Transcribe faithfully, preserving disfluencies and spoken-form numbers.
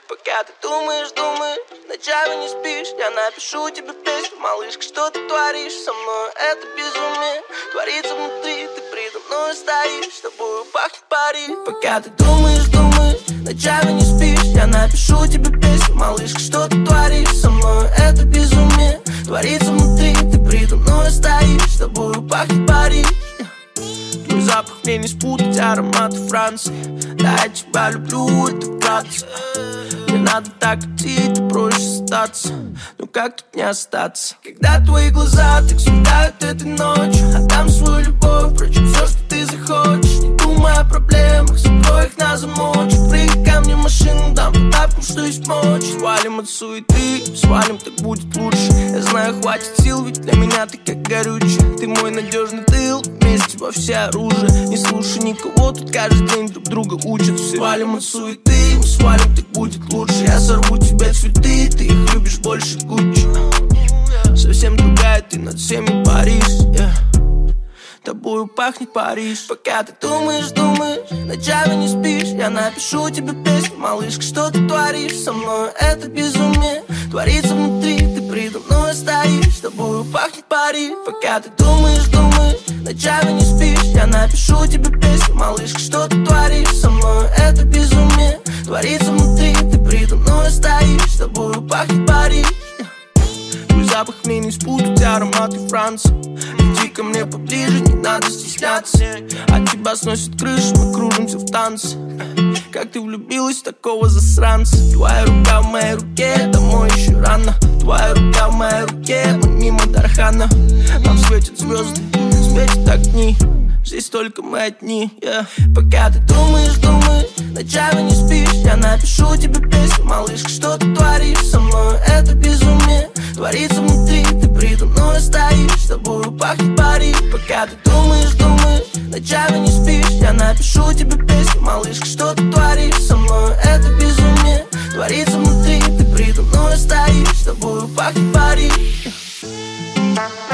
Пока ты думаешь, думаешь, ночами не спишь, я напишу тебе песню. Малышка, что ты творишь со мной? Это безумие творится внутри, ты предо мной стоишь, с тобою пахнет Париж. Пока ты думаешь, думаешь, ночами не спишь, я напишу тебе песню. Малышка, что ты творишь со мной? Это безумие творится внутри, ты предо мной стоишь, с тобою пахнет Париж. Твой запах мне не спутать, ароматы Франции. Да, я тебя люблю, это правда. Не надо так идти, ты проще остаться. Ну как тут не остаться? Когда твои глаза так светают этой ночью, отдам свою любовь, впрочем, все, что ты захочешь. Не думай о проблемах, закрой их на замочек. Прыгай ко мне в машину, дам по тапкам, что есть мочи. Свалим от суеты, свалим, так будет лучше. Я знаю, хватит сил, ведь для меня ты как горючий. Ты мой надежный тыл, вместе во все оружие. Не слушай никого, тут каждый день друг друга учат. Свалим от суеты, мы свалим, так будет лучше. Я сорву тебе цветы, ты их любишь больше Гуччи. Совсем другая, ты над всеми Париж, yeah. Тобою пахнет Париж. Пока ты думаешь, думаешь, ночами не спишь, я напишу тебе песню. Малышка, что ты творишь со мной? Это безумие творится внутри, ты предо мной стоишь, с тобою пахнет Париж. Пока ты думаешь, думаешь, ночами не спишь, я напишу тебе песню. Малышка, что ты творишь со мной? Это безумие творится внутри, ты предо мной стоишь, с тобою пахнет Париж. Твой запах мне не спутать, ароматы Франции. Иди ко мне поближе, не надо стесняться. От тебя сносит крышу, мы кружимся в танце. Как ты влюбилась в такого засранца? Твоя рука в моей руке, домой еще рано. Твоя рука в моей руке, мы мимо Дархана. Нам светят звезды, светят огни, здесь только мы одни, yeah. Пока ты думаешь, думаешь, ночами не спишь, я напишу тебе песню. Малышка, что ты творишь со мной? Это безумие творится внутри, ты предо мной стоишь, с тобою пахнет Париж. Пока ты думаешь, думаешь, ночами не спишь, я напишу тебе песню. Малышка, что ты творишь со мной? Это безумие творится внутри, ты предо мной стоишь, с тобою пахнет Париж.